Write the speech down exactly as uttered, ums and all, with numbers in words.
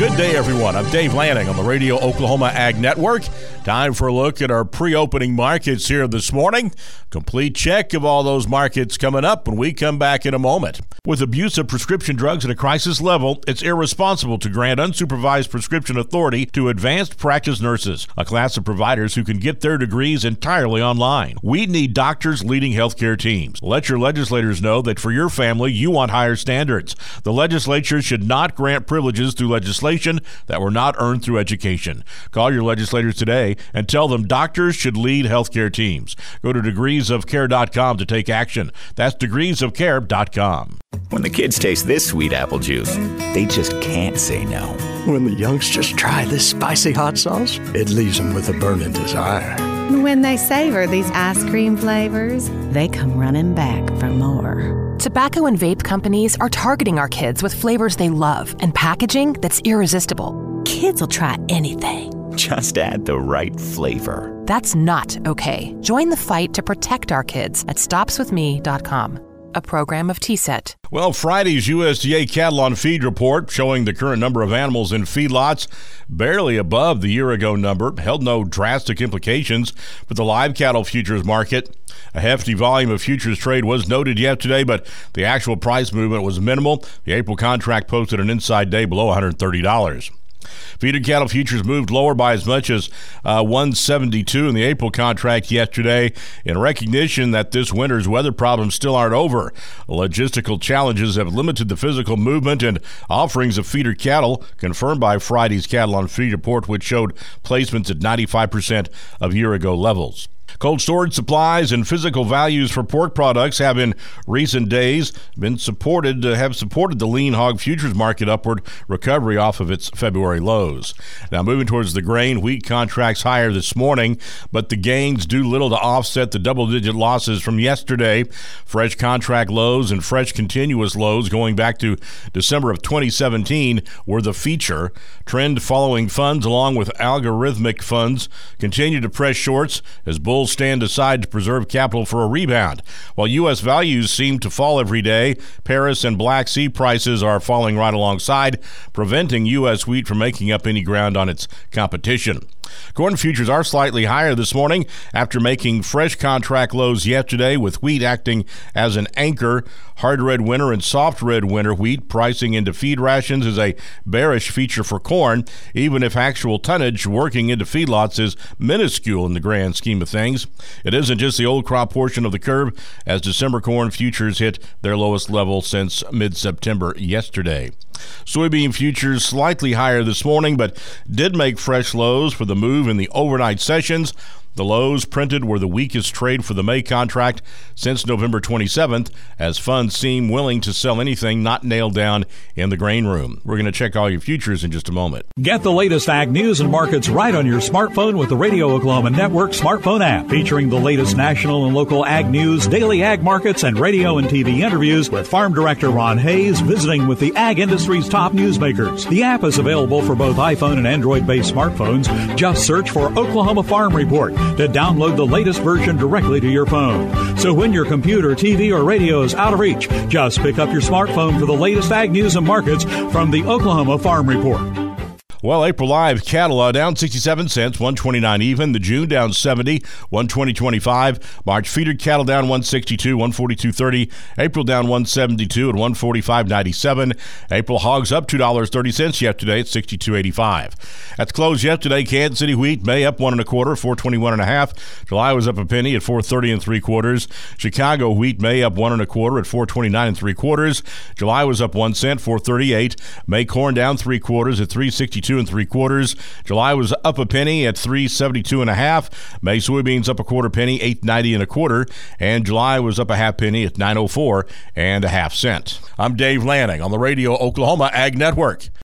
Good day, everyone. I'm Dave Lanning on the Radio Oklahoma Ag Network. Time for a look at our pre-opening markets here this morning. Complete check of all those markets coming up when we come back in a moment. With abuse of prescription drugs at a crisis level, it's irresponsible to grant unsupervised prescription authority to advanced practice nurses, a class of providers who can get their degrees entirely online. We need doctors leading healthcare teams. Let your legislators know that for your family, you want higher standards. The legislature should not grant privileges through legislation that were not earned through education. Call your legislators today and tell them doctors should lead healthcare teams. Go to degrees of care dot com to take action. That's degrees of care dot com. When the kids taste this sweet apple juice, they just can't say no. When the youngsters try this spicy hot sauce, it leaves them with a burning desire. When they savor these ice cream flavors, they come running back for more. Tobacco and vape companies are targeting our kids with flavors they love and packaging that's irresistible. Kids will try anything. Just add the right flavor. That's not okay. Join the fight to protect our kids at stops with me dot com. A program of T S E T. Well, Friday's U S D A Cattle on Feed report showing the current number of animals in feedlots barely above the year-ago number held no drastic implications for the live cattle futures market. A hefty volume of futures trade was noted yesterday, but the actual price movement was minimal. The April contract posted an inside day below one hundred thirty dollars. Feeder cattle futures moved lower by as much as uh, one seventy-two in the April contract yesterday in recognition that this winter's weather problems still aren't over. Logistical challenges have limited the physical movement and offerings of feeder cattle, confirmed by Friday's Cattle on Feed report, which showed placements at ninety-five percent of year-ago levels. Cold storage supplies and physical values for pork products have in recent days been supported uh, have supported the lean hog futures market upward recovery off of its February lows. Now moving towards the grain, wheat contracts higher this morning, but the gains do little to offset the double-digit losses from yesterday. Fresh contract lows and fresh continuous lows going back to December of twenty seventeen were the feature. Trend following funds along with algorithmic funds continue to press shorts as bulls stand aside to preserve capital for a rebound. While U S values seem to fall every day, Paris and Black Sea prices are falling right alongside, preventing U S wheat from making up any ground on its competition. Corn futures are slightly higher this morning after making fresh contract lows yesterday, with wheat acting as an anchor. Hard red winter and soft red winter wheat pricing into feed rations is a bearish feature for corn, even if actual tonnage working into feedlots is minuscule in the grand scheme of things. It isn't just the old crop portion of the curve, as December corn futures hit their lowest level since mid-September yesterday. Soybean futures slightly higher this morning, but did make fresh lows for the move in the overnight sessions. The lows printed were the weakest trade for the May contract since November twenty-seventh, as funds seem willing to sell anything not nailed down in the grain room. We're going to check all your futures in just a moment. Get the latest ag news and markets right on your smartphone with the Radio Oklahoma Network smartphone app, featuring the latest national and local ag news, daily ag markets, and radio and T V interviews with Farm Director Ron Hayes visiting with the ag industry's top newsmakers. The app is available for both iPhone and Android-based smartphones. Just search for Oklahoma Farm Report to download the latest version directly to your phone. So when your computer, T V, or radio is out of reach, just pick up your smartphone for the latest ag news and markets from the Oklahoma Farm Report. Well, April live cattle uh, down sixty-seven cents, one twenty-nine even. The June down seventy, one twenty twenty-five. March feeder cattle down one sixty-two, one forty-two thirty. April down one seventy-two at one forty-five ninety-seven. April hogs up two dollars and thirty cents yesterday at sixty-two eighty-five. At the close yesterday, Kansas City wheat May up one and a quarter, four twenty-one and a half. July was up a penny at four thirty and three quarters. Chicago wheat May up one and a quarter at four twenty-nine and three quarters. July was up one cent, four thirty-eight. May corn down three quarters at three sixty-two and three quarters. July was up a penny at three seventy-two and a half. May soybeans up a quarter penny, eight ninety and a quarter, and July was up a half penny at nine oh four and a half cent. I'm Dave Lanning on the Radio Oklahoma Ag Network.